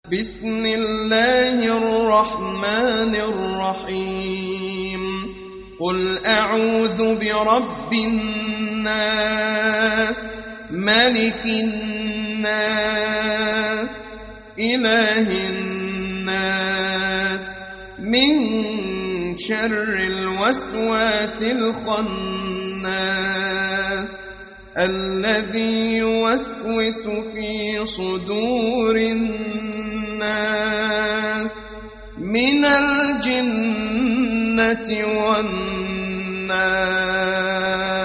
بسم الله الرحمن الرحيم قل أعوذ برب الناس ملك الناس إله الناس من شر الوسواس الخناس الذي يوسوس في صدور الناس من الجنة والناس.